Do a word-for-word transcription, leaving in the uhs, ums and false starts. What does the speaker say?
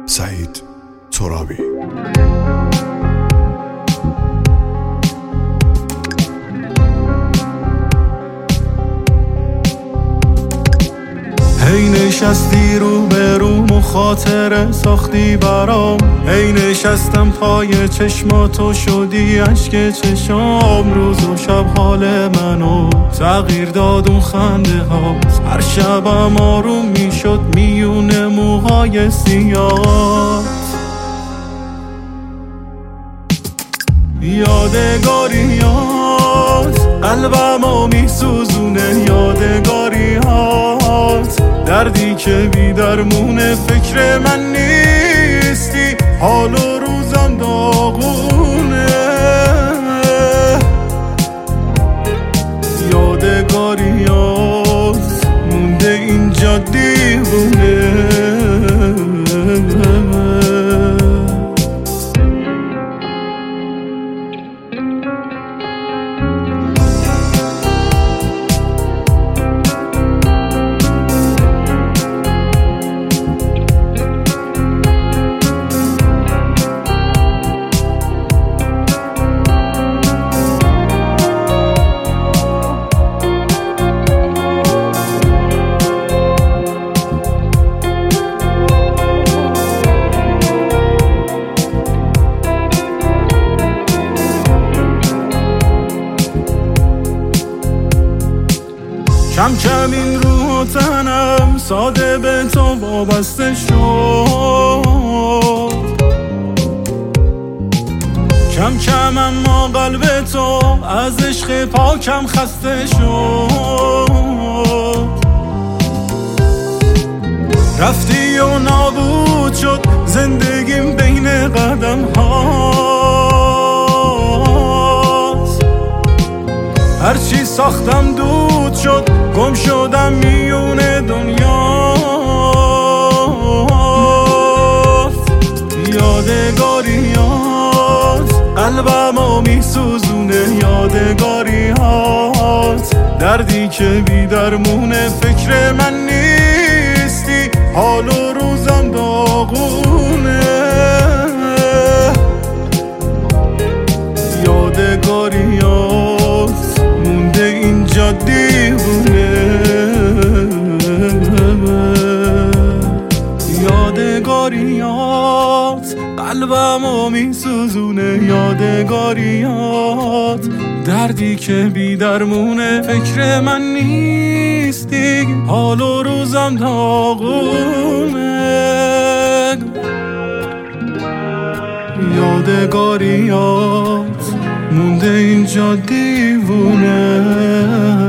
سعید ترابی. هی نشستی رو به رو مخاطره ساختی برام، هی نشستم پای چشماتو شدی عشق چشام. روز و شب حال منو تغییر داد اون خنده ها، هر شبم آروم میشد میونه موهای سیاه. یادگاریات قلبمو میسوزونه، یادگاریات دردی که بی درمونه. فکر من نیستی حال و روزم داغونه، یادگاریات مونده اینجا دیوونه. کم کم این روح و تنم ساده به تو وابسته شد، کم کم اما قلب تو از عشق پاکم خسته شد. رفتی و نابود شد زندگیم بین قدم هاست، هرچی ساختم دود شد گم شدم میونه دنیاست. یادگاریات قلبمو میسوزونه، یادگاریات دردی که بی درمونه. فکر من نیستی حال و روزم داغونه، یادگاریات مونده اینجا دیوونه. یادگاریات قلبمو میسوزونه، یادگاریات دردی که بی درمونه. فکر من نیستی حال و روزم داغونه، یادگاریات مونده اینجا دیوونه.